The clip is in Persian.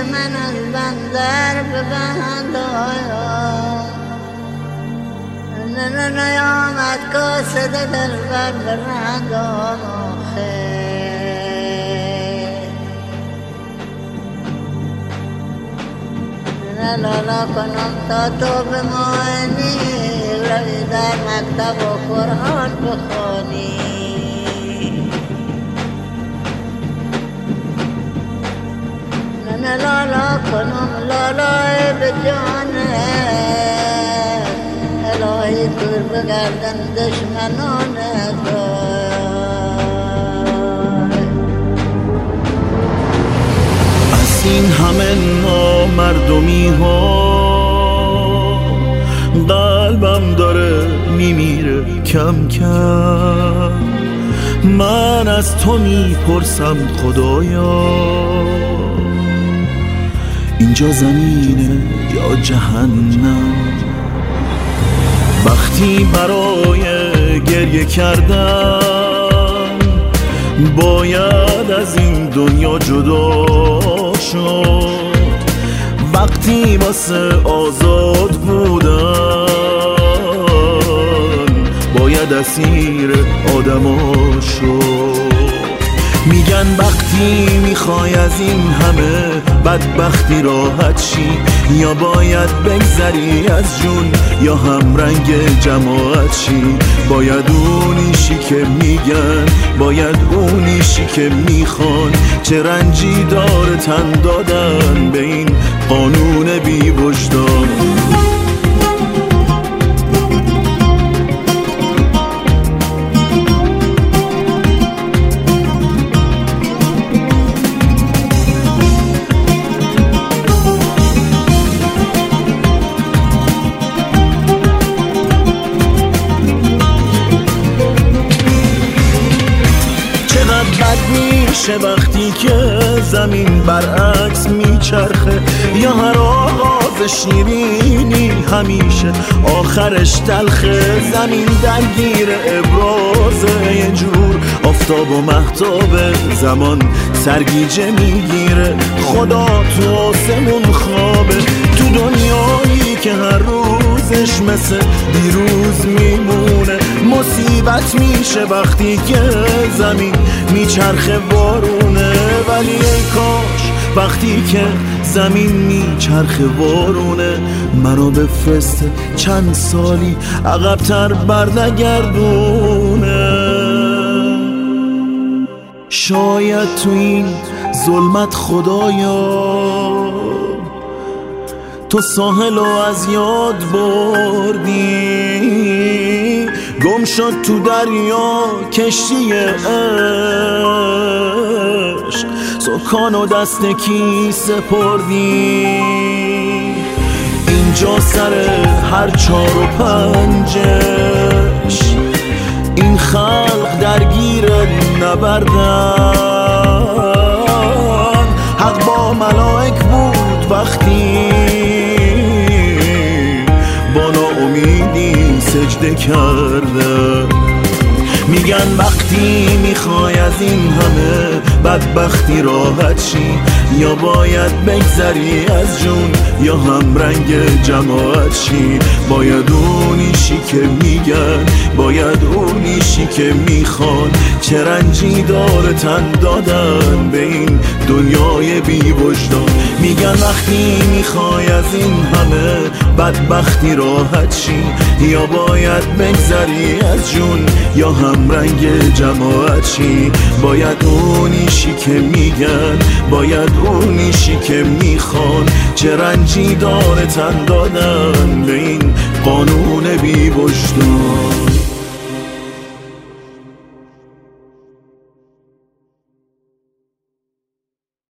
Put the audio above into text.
من از بندر ببند آیا نیامد کاسد دل بر برند آخه لالا کنم تا تو بمانی روی در مکتب و قرآن بخوانی لالا کنم لالای به جانه الهی دور بگردن دشمنانه از این همه نامردمی ها قلبم داره میمیره کم کم من از تو میپرسم خدایا اینجا زمینه یا جهنم وقتی برای گریه کردم باید از این دنیا جدا شد وقتی واسه آزاد بودن باید اسیر آدما شد میگن وقتی میخوای از این همه بدبختی راحت شی یا باید بگذری از جون یا هم رنگ جماعت شی باید اونیشی که میگن باید اونیشی که میخوان چه رنجی داره تن دادن به این قانون بی وجدان میشه وقتی که زمین برعکس میچرخه یا هر آغاز شیرینی همیشه آخرش تلخه زمین درگیر ابرازه یه جور آفتاب و مهتاب زمان سرگیجه میگیره خدا تو آسمون خوابه تو دنیایی که هر روزش مثل دیروز میمونه مصیبت میشه وقتی که زمین میچرخه بارونه ولی ای کاش وقتی که زمین میچرخه بارونه منو بفرسته چند سالی عقب‌تر برنگردونه شاید تو این ظلمت خدایا تو ساحل رو از یاد بردی گم شد تو دریا کشتی عشق سکان و دست کی سپردی اینجا سر هر چار و پنجش این خلق درگیر نبردن حق با ملائک بود وقتی با ناامیدی سجده کرده میگن وقتی میخوای از این همه بدبختی راحت شی یا باید بگذری از جون یا هم رنگ جماعت شی باید اونیشی که میگن باید اونیشی که میخوان چه رنجی داره تن دادن به این دنیای بی وجدان میگن وقتی میخوای از این همه بدبختی راحت شی یا باید بگذری از جون یا هم رنگ جماعت شی باید اونیشی که میگن باید اونیشی که میخوان چه رنجی داره تن دادن به این قانون بی وجدان